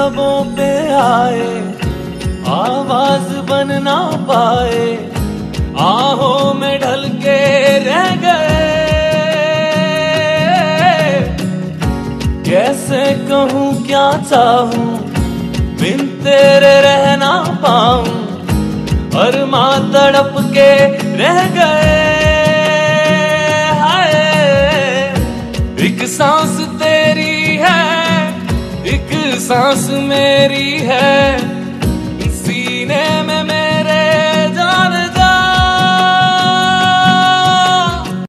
लबों पे आए, आवाज बन ना पाए, आहों में ढल के रह गए। कैसे कहूँ क्या चाहूँ, बिन तेरे रह ना पाऊं, अरमा तड़प के रह गए। हाय, एक सांस तेरी है, एक सांस मेरी है,